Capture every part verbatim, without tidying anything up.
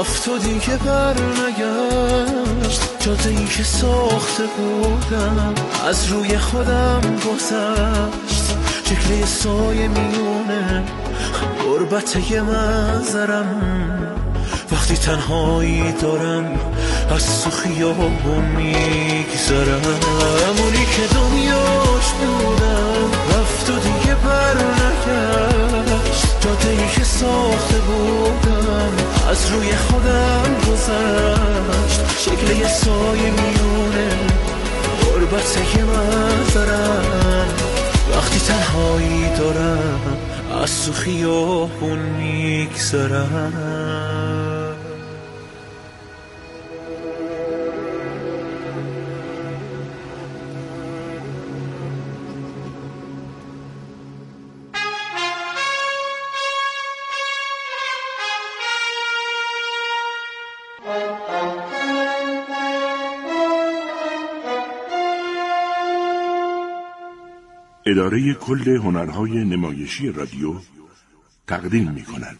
رفت و دیگه بر نگشت. جاده ای که ساخته بودم از روی خودم گذشت. شکل سایه میونه غربت یه منظرم. وقتی تنهایی دارم از تو خیابون میگذرم. اونی که دنیاش بودم رفت و دیگه بر نگشت. جاده ای که ساخته بودم از روی خودم گذشت. شکل یه سایه میونه غربت یه منظرم. وقتی تنهایی دارم از تو خیابون میگذرم. اداره کل هنرهای نمایشی رادیو تقدیم می کند.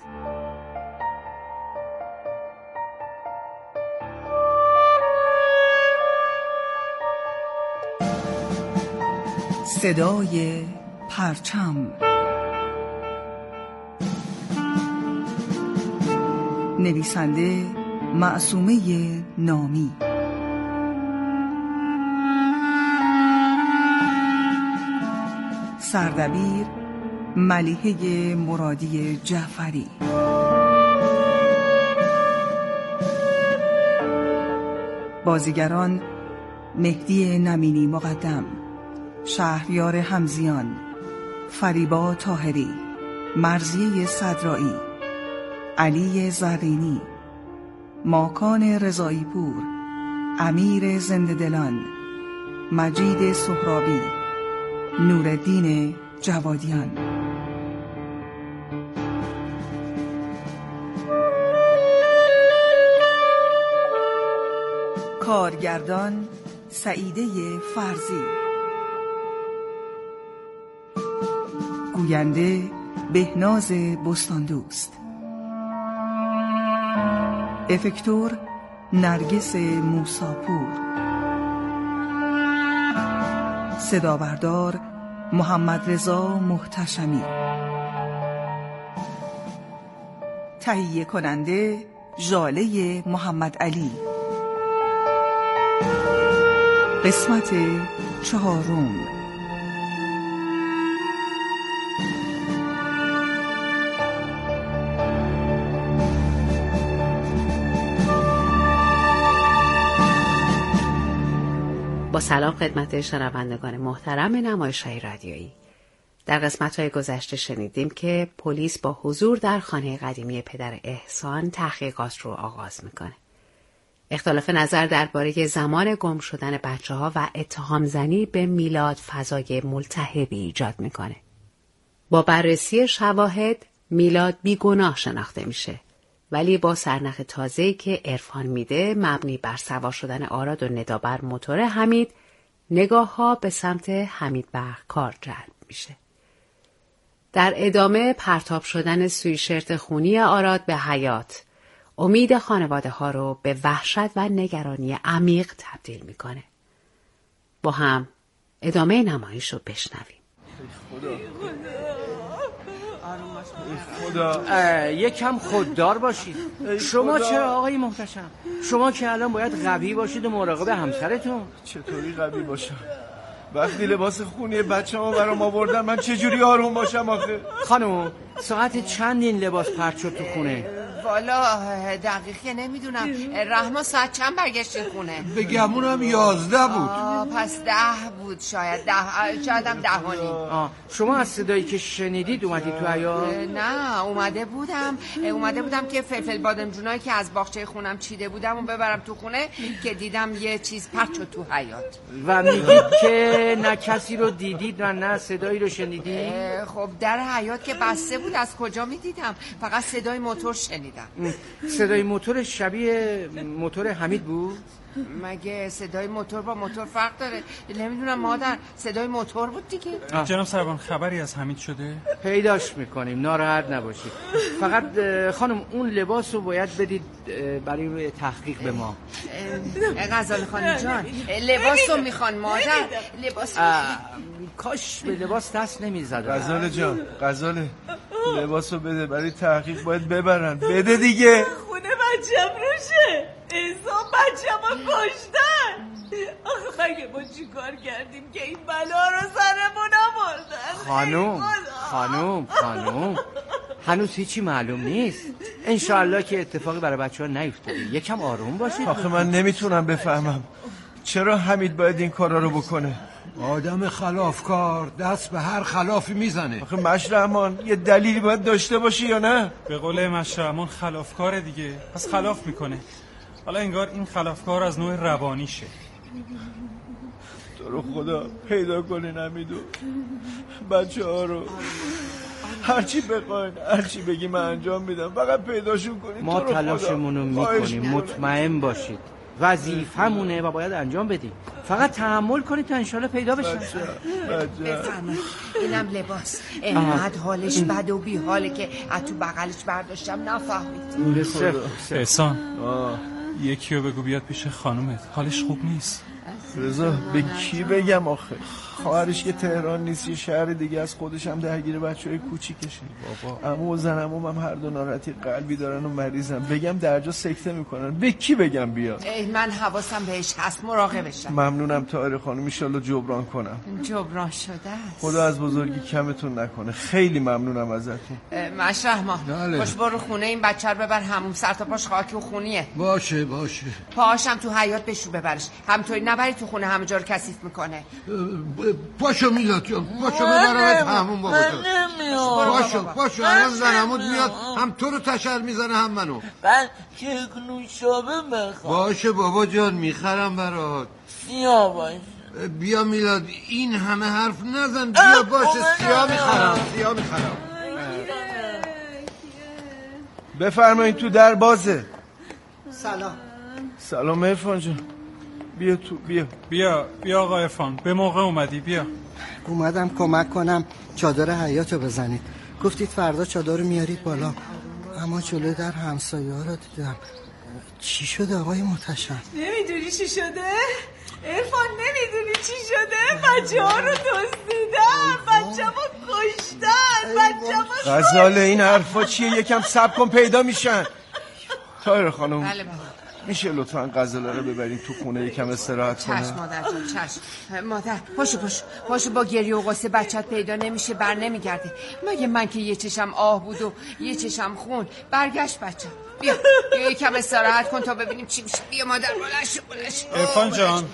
صدای پرچم. نویسنده معصومه نامی. سردبیر ملیحه مرادی جعفری. بازیگران: مهدی نمینی مقدم، شهریار حمزیان، فریبا طاهری، مرضیه صدرایی، علی زرینی، ماکان رضایی پور، امیر زنده‌دلان، مجید سهرابی، نورالدین جوادیان. کارگردان: سعیده فرزی. گوینده: بهناز بستاندوست. افکتور: نرگس موساپور. صدابردار: محمد رضا محتشمی. تهیه کننده: ژاله محمد علی. قسمت چهارم. با سلام خدمت شنوندگان محترم نمایش‌های رادیویی. در قسمت‌های گذشته شنیدیم که پلیس با حضور در خانه قدیمی پدر احسان تحقیقات رو آغاز میکنه. اختلاف نظر درباره زمان گم شدن بچه‌ها و اتهام زنی به میلاد فضای ملتهبی ایجاد میکنه. با بررسی شواهد میلاد بیگناه شناخته میشه، ولی با سرنخ تازه‌ای که عرفان میده مبنی بر سوار شدن آراد و ندا بر موتور حمید، نگاه‌ها به سمت حمید بخکار جلب میشه. در ادامه پرتاب شدن سویشرت خونی آراد به حیات، امید خانواده ها رو به وحشت و نگرانی عمیق تبدیل میکنه. با هم ادامه نمایش رو بشنویم. خدا یکم خوددار باشید. شما چرا آقای محتشم؟ شما که الان باید قوی باشید و مراقب همسرتون. چطوری قوی باشم؟ وقتی لباس خونی بچه‌مو برام آوردن من چجوری آروم باشم آخه؟ خانم ساعت چند این لباس پرت شد تو خونه؟ والا دقیقی نمیدونم. رحمان ساعت چند برگشتین خونه؟ به گمونم یازده بود. آه پس ده بود شاید. ده شاید هم ده و نیم. شما از صدایی که شنیدید اومدید تو حیاط؟ نه اومده بودم اومده بودم که فلفل بادمجونایی که از باغچه خونم چیده بودم و ببرم تو خونه که دیدم یه چیز پرت شد تو حیاط. و میگید که نه کسی رو دیدید و نه صدایی رو شنیدید؟ خب در حیاط که بسته بود از کجا میدیدم؟ فقط صدای موتور شنیدم. دیدم. صدای موتور شبیه موتور حمید بود؟ مگه صدای موتور با موتور فرق داره؟ نمیدونم مادر، صدای موتور بود دیگه. جناب سروان خبری از حمید شده؟ پیداش میکنیم، ناراحت نباشید. فقط خانم اون لباس رو باید بدید برای تحقیق به ما. غزاله خانم جان لباس رو میخوان مادر، لباس کاش به لباس دست نمیزد. غزاله جان غزاله لباس رو بده، برای تحقیق باید ببرن. بده دیگه. خونه بچم روشه، احسان بچم رو کشتن. آخه مگه ما چی کار کردیم که این بلا رو سرمون آوردن؟ خانوم خانوم خانوم هنوز هیچی معلوم نیست. انشالله که اتفاقی برای بچه ها نیفتاده. یکم آروم باشید. آخه من نمیتونم بفهمم چرا حمید باید این کارا رو بکنه. آدم خلافکار دست به هر خلافی میزنه. آخه مشرحمان یه دلیلی باید داشته باشی یا نه؟ به قول مشرحمان خلافکاره دیگه، پس خلاف میکنه. حالا انگار این خلافکار از نوع روانیشه. تو رو خدا پیدا کنین حمیدو، بچه ها رو. هرچی بخواین هرچی بگی من انجام میدم، فقط پیداشون کنین. ما تلاشمونو میکنیم، مطمئن باشید. وظیفه‌مونه و باید انجام بدیم. فقط تحمل کنید تا انشالله پیدا بشن. بفرمایید اینم لباس. اینقدر حالش بد و بی حاله که از تو بغلش برداشتم نفهمید. احسان یکی رو بگو بیاد پیش خانومت، حالش خوب نیست. رضا به کی بگم آخه؟ خواهرش که تهران نیست، یه شهر دیگه از، خودش هم درگیر بچهای کوچیکشه. بابا عمو و زن عموم هم هر دو ناراحتی قلبی دارن و مریضن. بگم درجا سکته میکنن. به کی بگم بیاد؟ من حواسم بهش هست، مراقبشم. ممنونم طاهر خانم، ان شاءالله جبران کنم. جبران شده است. خدا از بزرگی کمتون نکنه. خیلی ممنونم ازتون. مشرحمان خوش برو خونه این بچه رو ببر هموم، سر تا پاش خاکی و خونیه. باشه باشه. پاهاشم تو حیاط بشو ببرش، همطوری نبری تو خونه همه جا رو کثیف میکنه. پاشو میلاد جان، پاشو ببرمت همون بابا تو. پاشو پاشو الان زنمون میاد، هم تو رو تشر میزنه هم منو. من کیک نوشابه بخوام. باشه بابا جان میخرم برات. سیاه باشه. بیا میلاد این همه حرف نزن، بیا باشه سیاه میخرم سیاه میخرم. بفرمایید تو در بازه. سلام. سلام عرفان جان، بیا تو بیا بیا بیا آقا عرفان، به موقع اومدی. بیا اومدم کمک کنم چادر حیاطو بزنید. گفتید فردا چادر رو میارید بالا، اما جلوی در همسایه ها رو دیدم. چی شده آقای محتشم؟ نمیدونی چی شده؟ عرفان نمیدونی چی شده؟ بچه ها رو دزدیدن، بچه ها کشتن، بچه ها. غزاله این حرفا چیه؟ یکم صبر کن پیدا میشن. طاهر خانم بله بله. میشه لطفاً غزاله رو ببرین تو خونه یکم استراحت کنه؟ چشم مادر جان چشم. مادر پاشو پاشو پاشو، با گریه و غصه بچت پیدا نمیشه، بر نمیگرده. مگه من که یه چشم آه بود و یه چشم خون. برگشت بچه. بیا بیا یکم استراحت کن تا ببینیم چی میشه. بیا مادر بلش بلش. عرفان جان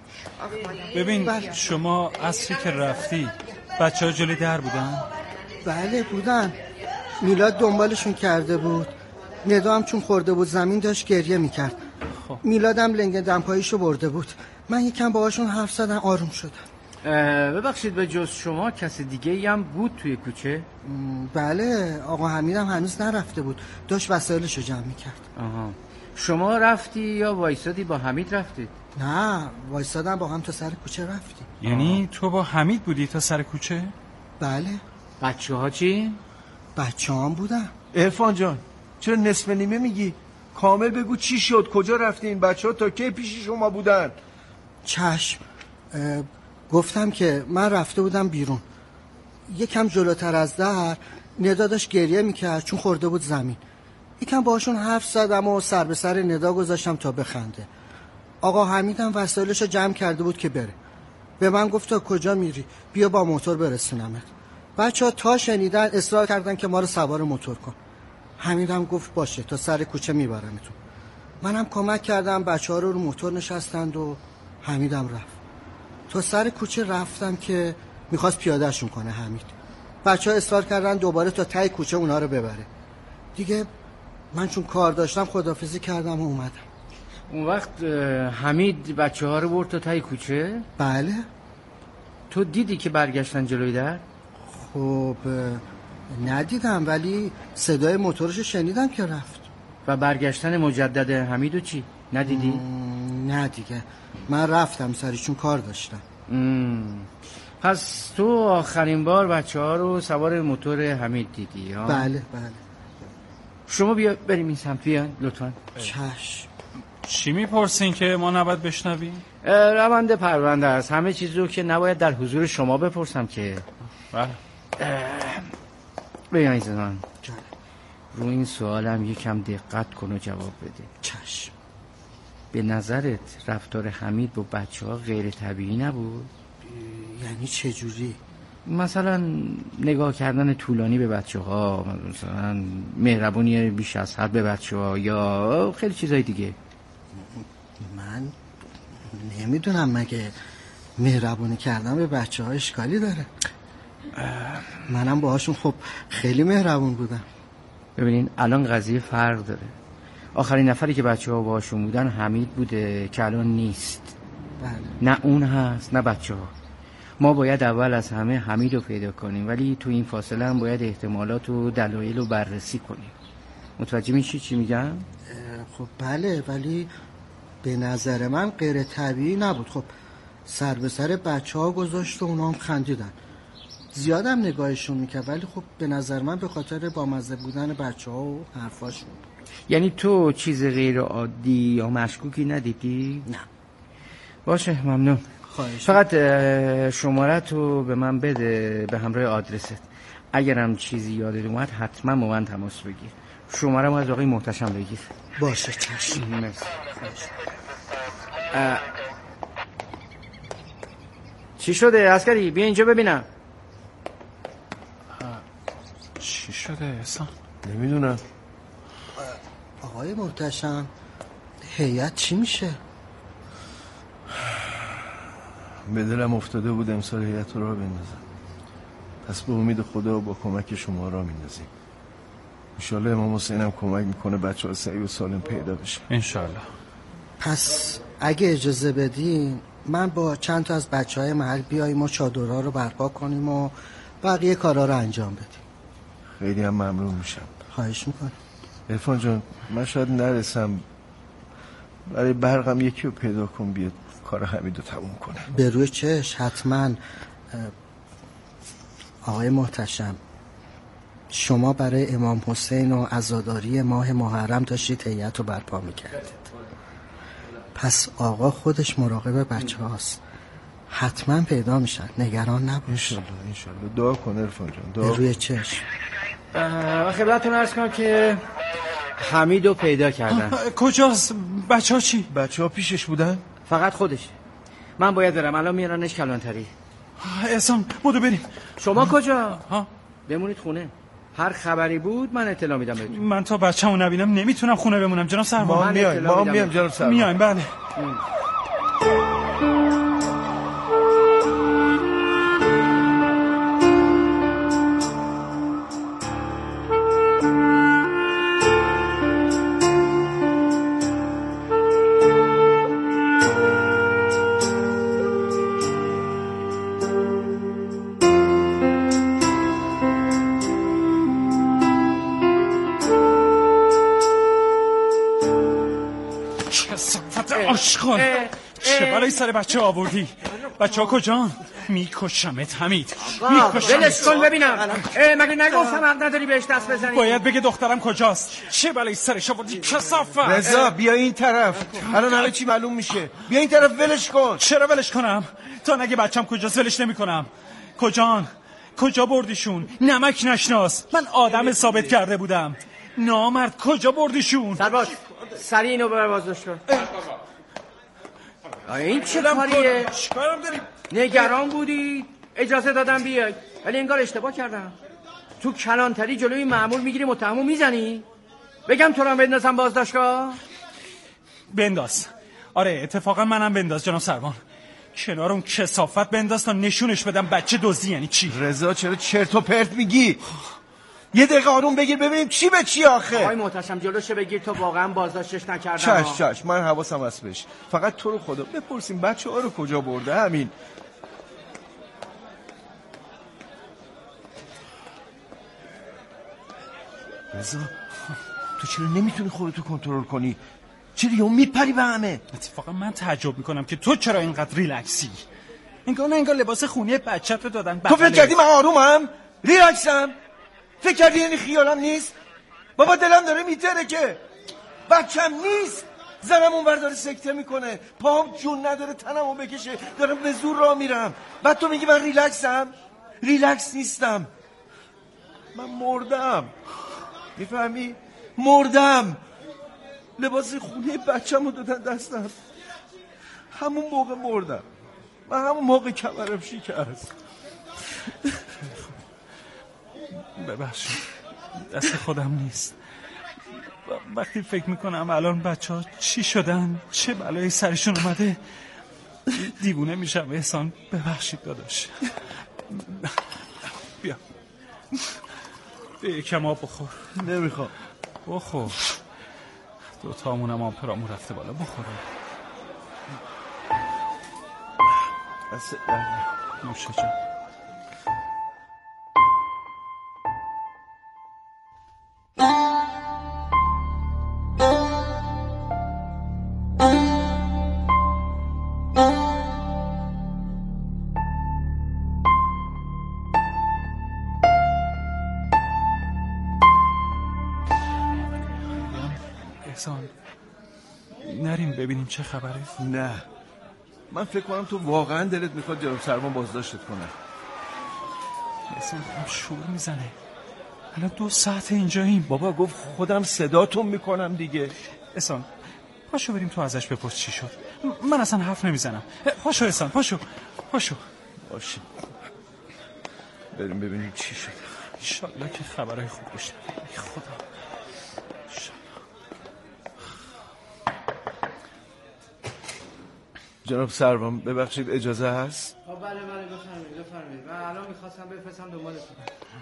ببین شما عصری که رفتی بچه ها جلوی در بودن؟ بله بودن. میلاد دنبالشون کرده بود، ندا هم چون خورده بود زمین داشت گریه میکرد. خب. میلادم لنگ دمپاییشو برده بود. من یکم باهاشون حرف زدم آروم شدم. ببخشید به جز شما کسی دیگه هم بود توی کوچه؟ بله آقا حمیدم هنوز نرفته بود، داشت وسایلشو جمع میکرد. آها. شما رفتی یا وایسادی با حمید رفتید؟ نه وایسادم با هم تا سر کوچه رفتیم. یعنی تو با حمید بودی تا سر کوچه؟ بله. بچه ها چی؟ بچه هم بودن. عرفان جان چرا نصف نیمه میگی؟ کامل بگو چی شد، کجا رفتین؟ بچه ها تا کی پیش شما بودن؟ چشم. گفتم که من رفته بودم بیرون، یکم جلوتر از در ندا داشت گریه میکرد چون خورده بود زمین. یکم باشون حرف زدم و سر به سر ندا گذاشتم تا بخنده. آقا حمیدم وسایلشو جمع کرده بود که بره. به من گفت تا کجا میری؟ بیا با موتور برسونمت. بچه ها تا شنیدن اصرار کردن که ما رو سوار موتور کن. حمیدم گفت باشه تا سر کوچه میبرمتون. منم کمک کردم، بچه ها رو رو موتور نشستند و حمیدم رفت. تا سر کوچه رفتم که میخواست پیادهشون کنه حمید. بچه ها اصرار کردن دوباره تا ته کوچه اونا رو ببره. دیگه من چون کار داشتم خداحافظی کردم و اومدم. اون وقت حمید بچه ها رو برد تا ته کوچه؟ بله. تو دیدی که برگشتن جلوی در؟ خب ندیدم ولی صدای موتورشو شنیدم که رفت. و برگشتن مجدد حمیدو چی؟ ندیدی؟ نه دیگه، من رفتم سریشون کار داشتم. مم. پس تو آخرین بار بچه ها رو سوار موتور حمید دیدی ها؟ بله بله. شما بیا بریم این سمت، بیا لطفا. چشم. چی میپرسین که ما نباید بشنویم؟ روند پرونده است، همه چیز رو که نباید در حضور شما بپرسم که. بله. بیایی زمان رو این سوالم یکم دقت کن و جواب بده. چشم. به نظرت رفتار حمید با بچه ها غیر طبیعی نبود؟ یعنی چه جوری؟ مثلا نگاه کردن طولانی به بچه ها، مثلا مهربونی بیش از حد به بچه ها، یا خیلی چیزای دیگه. من نمیدونم، مگه مهربونی کردن به بچه ها اشکالی داره؟ منم باهاشون خب خیلی مهربون بودم. ببینین الان قضیه فرق داره. آخرین نفری که بچه ها باهاشون بودن حمید بوده که الان نیست. بله. نه اون هست نه بچه ها. ما باید اول از همه حمید رو پیدا کنیم، ولی تو این فاصله هم باید احتمالات و دلایل رو بررسی کنیم. متوجه میشی چی میگم؟ خب بله، ولی به نظر من غیر طبیعی نبود. خب سر به سر بچه ها گذاشت و اونا هم خندیدن. زیادم نگاهشون میکرد، ولی خب به نظر من به خاطر بامزه بودن بچه ها و حرفاشون. یعنی تو چیز غیر عادی یا مشکوکی ندیدی؟ نه. باشه ممنون. خواهش. فقط شمارت رو به من بده به همراه آدرست. اگرم چیزی یادت اومد حتما با من تماس بگیر. شماره ما از آقای محتشم بگیر. باشه چشم. مرسی. چی شده عسکری؟ بیا اینجا ببینم. چی شده احسان؟ نمیدونم. آقای محتشم هیئت چی میشه؟ به دلم افتاده بود امسال هیئت رو راه بندازم، پس به امید خدا با کمک شما راه میندازیم. انشالله امام حسین هم کمک میکنه بچه ها سعی و سالم پیدا بشه. انشالله. پس اگه اجازه بدین من با چند تا از بچه های محل بیاییم و چادرها رو برپا کنیم و بقیه کارا رو انجام بدیم. خیلی هم ممنون میشم. خواهش میکنم. عرفان جان من شاید نرسم، برای برقم یکی رو پیدا کن بیاد کار حمید رو تموم کنه. به روی چش حتما. آقای محتشم شما برای امام حسین و عزاداری ماه محرم داشتید هیئت رو برپا میکردید، پس آقا خودش مراقب بچه هاست، حتما پیدا میشن، نگران نباش. انشالله انشالله. دعا کن عرفان جان، دعا. به روی چشم. و خدمتتون عرض کنم که حمید رو پیدا کردن. کجاست؟ بچه ها چی؟ بچه ها پیشش بودن؟ فقط خودش. من باید برم، الان میارنش کلانتری. احسان بودو بریم. شما کجا؟ ها؟ بمونید خونه، هر خبری بود من اطلاع میدم بهتون. من تا بچه‌مو نبینم نمیتونم خونه بمونم جناب سروان. ما میایم ما میایم جناب سروان. میایم بله. آشغال چه برای سر بچه آوردی؟ بچه ها کجان؟ میکشمت حمید، میکشمت. ولش کن ببینم. مگه نگفتم حق نداری بهش دست بزنی؟ باید بگه دخترم کجاست. چه برای سرش آوردی کثافت؟ رضا بیا این طرف، الان همه چی معلوم میشه. بیا این طرف، ولش کن. چرا ولش کنم؟ تا نگه بچم کجاست ولش نمی کنم. کجان؟ کجا بردیشون؟ نمک نشناس، من آدم ثابت کرده بودم. نامرد کجا بردیشون؟ سرباز سریع اینو ببر بازداشت کن. این چه کاریه؟ چیکارم داری؟ نگران بودی اجازه دادم بیای، ولی انگار اشتباه کردم. تو کلانتری جلوی مأمور میگیری متهمو میزنی؟ بگم تو رو بندازم بازداشتگاه؟ بنداز. آره اتفاقا منم بنداز جناب سروان. کنار اون کثافت بنداز تا نشونش بدم بچه دزدی یعنی چی. رضا چرا چرت و پرت میگی؟ یه دقیقه آروم بگیر ببینیم چی به چی آخه. آقای محتشم جلوشو بگیر تا واقعا بازداشتش نکردم. چش چش من حواسم هست بهش. فقط تو رو خدا بپرسیم بچه ها رو کجا برده. همین. رضا تو چرا نمیتونی خودتو کنترل کنی؟ چرا یهو میپری به همه؟ اتفاقا من تعجب میکنم که تو چرا اینقدر ریلکسی. انگار نه انگار لباس خونی بچت رو دادن تو فکر کردی من آرومم؟ ریلکسم؟ فکر کردی یعنی خیالم نیست؟ بابا دلم داره میتره که بچم نیست. زنم اونور داره سکته میکنه، پاهم جون نداره تنمو بکشه، دارم به زور راه میرم. بعد تو میگی من ریلکسم؟ ریلکس نیستم، من مردم. میفهمی؟ مردم. لباس خونه بچم رو دادن دستم، همون موقع مردم. من همون موقع کمرم شکست. ببخشید دست خودم نیست. وقتی فکر میکنم الان بچه ها چی شدن، چه بلایی سرشون اومده، دیوونه میشم. احسان ببخشید داداش. بیا یکم آب بخور. نمیخوام. بخور. دوتامونم آمپرامون رفته بالا. بخور. بس نوشه جان. احسان نریم ببینیم چه خبره؟ نه من فکر کنم تو واقعا دلت میخواد جناب سروان بازداشتت کنه. احسان هم شور میزنه. الان دو ساعت اینجاییم. بابا گفت خودم صداتون میکنم دیگه. احسان پاشو بریم تو ازش بپرس چی شد. من اصلا حرف نمیزنم. پاشو احسان پاشو پاشو. باشه بریم ببینیم چی شد. انشالله که خبرهای خوب بشه. خدا. جناب سروان ببخشید اجازه هست؟ بله بله بفرمایید بفرمایید. من الان میخواستم بفرستم دنبالتون.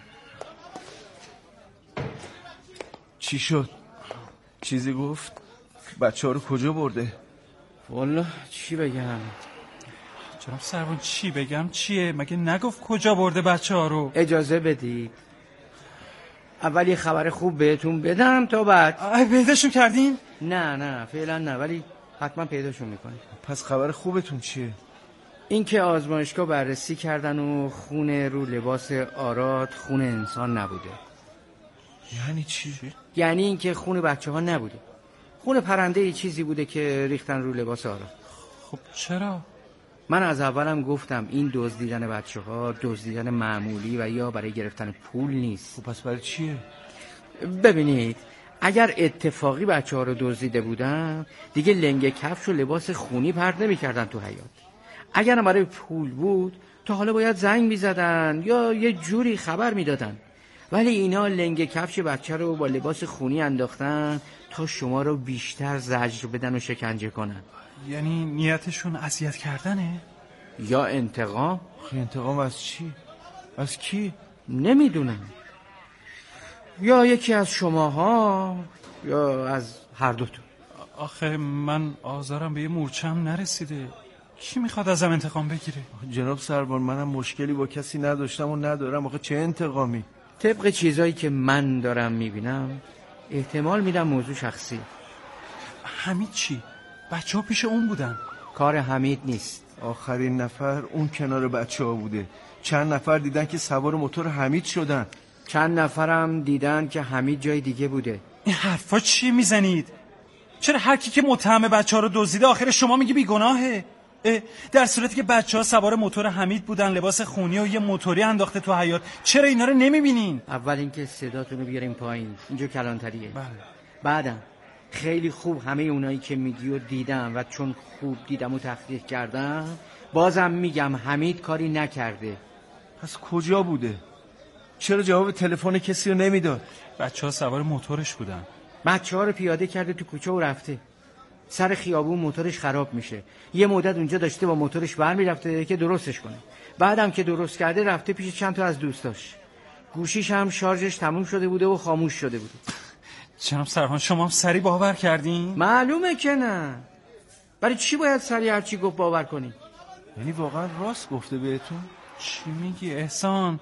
چی شد؟ چیزی گفت؟ بچه ها رو کجا برده؟ والله چی بگم؟ جناب سروان چی بگم چیه؟ مگه نگفت کجا برده بچه ها رو؟ اجازه بدید اول یه خبر خوب بهتون بدم تا بعد. پیداشون کردین؟ نه نه فعلا نه، ولی حتما پیداشون میکنیم. پس خبر خوبتون چیه؟ این که آزمایشگاه بررسی کردن و خون رو لباس آراد خون انسان نبوده. یعنی چی؟ یعنی این که خون بچه ها نبوده، خون پرنده ای چیزی بوده که ریختن رو لباس آراد. خب چرا؟ من از اولم گفتم این دزدیدن بچه ها دزدیدن معمولی و یا برای گرفتن پول نیست. خب پس برای چیه؟ ببینید اگر اتفاقی بچه ها رو دزدیده بودن دیگه لنگ کفش و لباس خونی پرت نمی کردن تو حیاط. اگر برای پول بود تا حالا باید زنگ می زدن یا یه جوری خبر می دادن، ولی اینا لنگ کفش بچه رو با لباس خونی انداختن تا شما رو بیشتر زجر بدن و شکنجه کنن. یعنی نیتشون اذیت کردنه؟ یا انتقام؟ انتقام از چی؟ از کی؟ نمیدونم، یا یکی از شماها یا از هر دوتون. آخه من آزارم به یه مورچم نرسیده، کی میخواد ازم انتقام بگیره؟ جناب سروان منم مشکلی با کسی نداشتم و ندارم. آخه چه انتقامی؟ طبق چیزایی که من دارم میبینم احتمال میدم موضوع شخصی. حمید چی؟ بچه ها پیش اون بودن. کار حمید نیست. آخرین نفر اون کنار بچه ها بوده. چند نفر دیدن که سوار موتور حمید شدن. چند نفرم دیدن که حمید جای دیگه بوده. این حرفا چی میزنید؟ چرا هر کی که متهم بچه ها رو دزدیده آخر شما میگی بیگناهه؟ در صورتی که بچه ها سوار موتور حمید بودن، لباس خونی و یه موتوری انداخته تو حیاط، چرا اینا رو نمیبینین؟ اول اینکه صداتون رو بیاریم پایین، اینجا کلانتریه. بله. بعدم خیلی خوب همه اونایی که میگی و دیدم و چون خوب دیدم و تحقیق کردم بازم میگم حمید کاری نکرده. پس کجا بوده؟ چرا جواب تلفن کسی رو نمیداد؟ بچه ها سوار موتورش بودن. بچه ها رو پیاده کرده تو کوچه و رفته. سر خیابون موتورش خراب میشه، یه مدت اونجا داشته با موتورش برمی رفته که درستش کنه. بعدم که درست کرده رفته پیش چند تا از دوستاش. گوشیش هم شارژش تموم شده بوده و خاموش شده بوده. جناب سروان شما هم سری باور کردین؟ معلومه که نه. برای چی باید سری هرچی گفت باور کنی؟ یعنی واقعا راست گفته بهتون؟ چی میگی احسان؟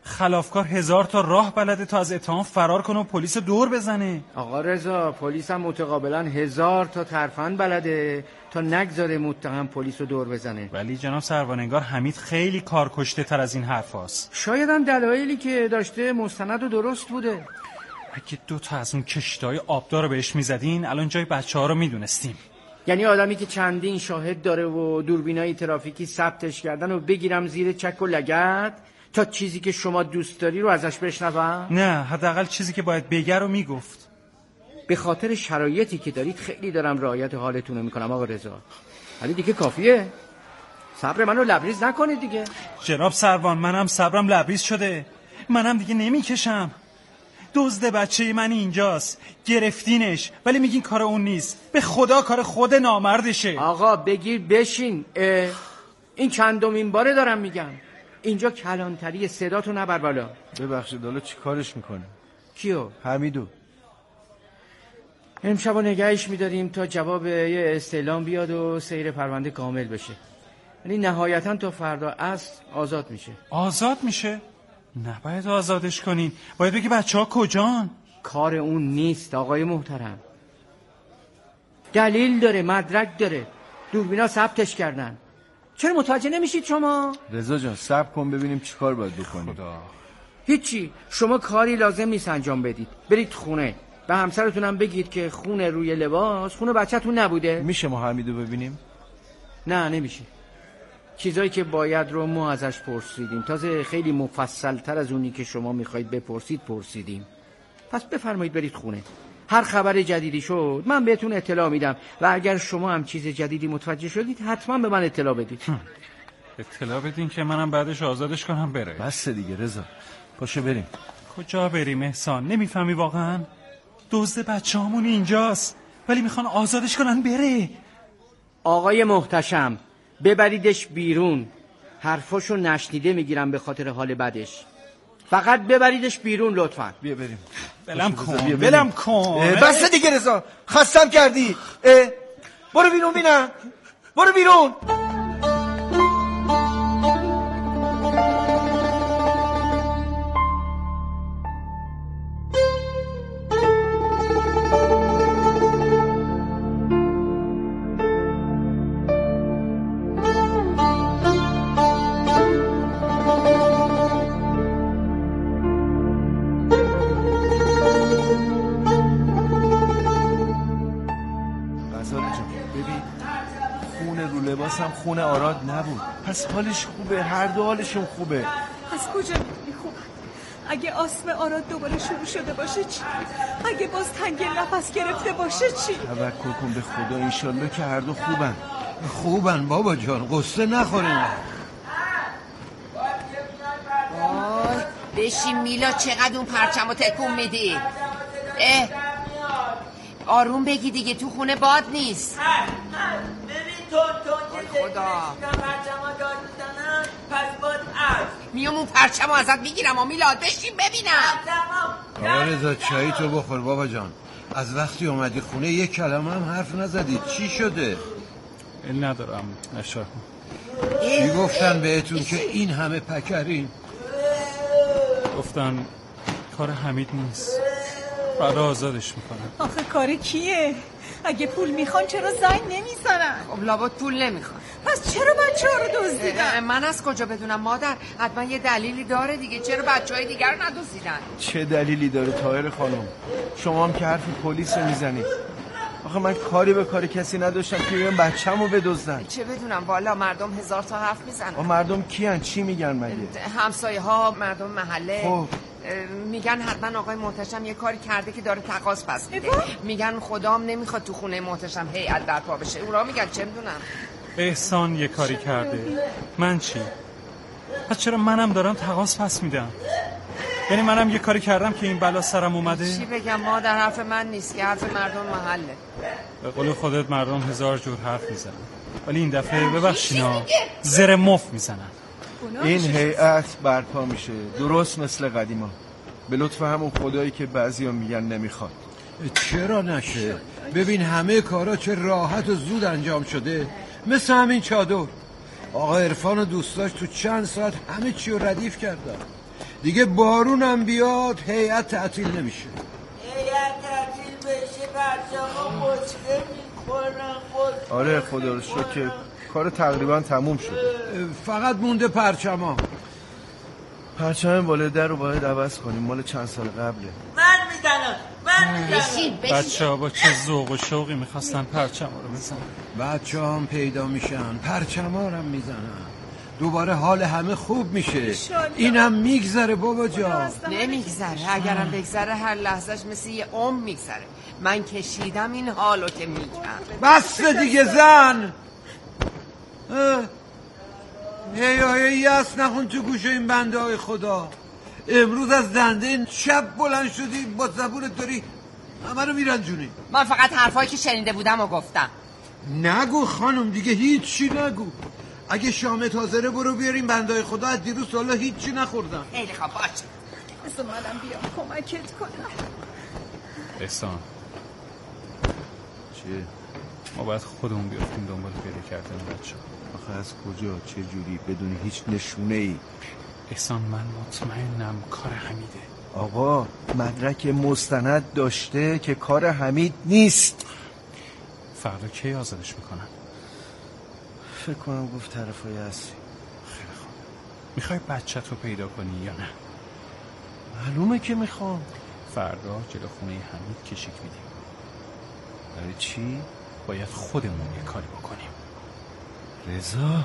خلافکار هزار تا راه بلده تا از اتهام فرار کنه و پلیس رو دور بزنه. آقا رضا، پلیس هم متقابلا هزار تا ترفند بلده تا نگذاره متهم پلیس رو دور بزنه. ولی جناب سرواننگار حمید خیلی کار کشته تر از این حرف هاست. شاید هم دلایلی که داشته مستند و درست بوده. اگه دو تا از اون کشتای آبدار رو بهش میزدین الان جای بچه ها رو میدونستیم. یعنی آدمی که چندین شاهد داره و دوربینای ترافیکی ثبتش کردن و بگیرم زیر چک و لگد تا چیزی که شما دوست داری رو ازش بشنوم؟ نه، حداقل چیزی که باید بگه رو میگفت. به خاطر شرایطی که دارید خیلی دارم رعایت حالتون رو میکنم آقا رضا، ولی دیگه کافیه. صبر منو لبریز نکنید دیگه. جناب سروان، منم صبرم لبریز شده. منم دیگه نمیکشم. دزد بچه من اینجاست، گرفتینش، ولی میگین کار اون نیست. به خدا کار خود نامردشه. آقا بگیر بشین. این چندمین باره دارم میگم اینجا کلانتری، صداتو نبر بالا. ببخشید حالا چی کارش میکنه؟ کیو؟ حمیدو. امشبا نگهش میداریم تا جواب یه استعلام بیاد و سیر پرونده کامل بشه. یعنی نهایتا تا فردا عصر آزاد میشه. آزاد میشه؟ نباید آزادش کنین، باید بگی بچه ها کجان. کار اون نیست آقای محترم، دلیل داره، مدرک داره، دوربینا ثبتش کردن. چرا متوجه نمیشید شما؟ رضا جان صبر کن ببینیم چی کار باید بکنیم. خدا. هیچی، شما کاری لازم نیست انجام بدید. برید خونه، به همسرتونم بگید که خون روی لباس خون بچه‌تون نبوده. میشه ما حمیدو ببینیم؟ نه نمیشه. چیزایی که باید رو ما ازش پرسیدیم، تازه خیلی مفصل تر از اونی که شما میخواید بپرسید پرسیدیم. پس بفرمایید برید خونه. هر خبر جدیدی شد من بهتون اطلاع میدم و اگر شما هم چیز جدیدی متوجه شدید حتما به من اطلاع بدید. اطلاع بدین که منم بعدش آزادش کنم بره. بس دیگه رضا، پاشو بریم. کجا بریم احسان؟ نمیفهمی واقعا؟ دزد بچه‌هامون اینجاست ولی میخوان آزادش کنن بره. آقای محتشم ببریدش بیرون، حرفاشو نشنیده میگیرم به خاطر حال بدش. فقط ببریدش بیرون لطفا. بیا بریم. بلم کن بلم کن. بس دیگه رضا، خستم کردی. برو بیرون بینم، برو بیرون. هم خونه آراد نبود، پس حالش خوبه، هر دو حالشون خوبه. از کجا میدونی خوبه؟ اگه آسم آراد دوباره شروع شده باشه چی؟ اگه باز تنگ نفس گرفته باشه چی؟ توکل کن به خدا، انشالله که هر دو خوبن. خوبن بابا جان، قصه نخورین. آی بشین میلا، چقدر اون پرچمو تکون میدی؟ اه آروم بگی دیگه، تو خونه باد نیست. خدا میام اون پرچمو ازت میگیرم و میلاد بشین ببینم. آقا رضا چایی تو بخور بابا جان. از وقتی اومدی خونه یک کلمه هم حرف نزدی، چی شده؟ این ندارم اشار. چی گفتن بهتون که این همه پکرین؟ گفتن کار حمید نیست، بعد آزادش میکنن. آخه کار کیه؟ اگه پول میخوان چرا زنگ نمیزنن؟ خب لابد پول نمیخوان. پس چرا بچه ها رو دزدیدن؟ من از کجا بدونم مادر؟ حتما یه دلیلی داره دیگه. چرا بچه های دیگر رو ندزدیدن؟ چه دلیلی داره طاهر خانم؟ شما هم که حرف پلیس رو میزنید. آخه من کاری به کار کسی نداشتم که بیان بچه‌مو بدزدن. چه بدونم والا، مردم هزار تا حرف میزنن. آ مردم کیان؟ چی میگن مگه؟ همسایه ها، مردم محله. خب میگن حتما آقای محتشم یه کاری کرده که داره تقاضا پس میده. میگن خدام نمیخواد تو خونه محتشم هیئت برپا بشه. اونها میگن چه میدونم. احسان یه کاری کرده، من چی؟ پس چرا منم دارم تقاضا پس میدم؟ یعنی منم یه کاری کردم که این بلا سرم اومده؟ چی بگم ما، در حرف من نیست که حرف مردم محله. به قول خودت مردم هزار جور حرف میزنن، ولی این دفعه ببخشینا زر مف میزنن. این هیئت برپا میشه درست مثل قدیما، به لطف همون خدایی که بعضیا میگن نمیخواد. چرا نشه؟ ببین همه کارا چه راحت و زود انجام شده، مثل همین چادر. آقا عرفان و دوستاش تو چند ساعت همه چی رو ردیف کردن. دیگه بارونم بیاد هیئت تعطیل نمیشه. هیئت تعطیل بشه پرچما مشکل میکنم. آره خدا رو شکر کار تقریبا تموم شده. فقط مونده پرچما. پرچم بالا در رو باید عوض کنیم، مال چند سال قبله. من میزنم من میزنم. بچه ها با چه ذوق و شوقی میخواستن پرچم رو بزنن. بچه هم پیدا میشن پرچم ها رو میزنن، دوباره حال همه خوب میشه. اینم میگذره بابا جان. نمیگذره، اگرم بگذره هر لحظهش مثل یه عمر میگذره. من کشیدم این حالو که میگم. بس دیگه زن. هی هی هست نخون تو گوش این بنده های خدا. امروز از دنده شب بلند شدی با زبونت داری همه رو میرنجونی. من فقط حرفایی که شنیده بودم و گفتم. نگو خانم دیگه هیچی نگو. اگه شام تازه برو بیاریم بنده های خدا از دیروز سالا هیچی نخوردن. خیلی خوب باشه. از منم بیام کمکت کنم. احسان چیه؟ ما باید خودمون بیافتیم دنبال پیدا کردن بچه. آخه از کجا چه جوری بدون هیچ نشونه ای؟ احسان من مطمئنم کار حمیده. آقا مدرک مستند داشته که کار حمید نیست. فردا کی آزادش میکنن؟ فکر کنم گفت طرفای اصلی. خیلی خوب. میخوای بچت رو پیدا کنی یا نه؟ معلومه که میخوام. فردا جلو خونه حمید کشیک میدیم. برای چی؟ باید خودمون یه کاری بکنیم. رضا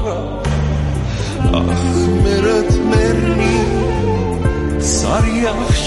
Sarıya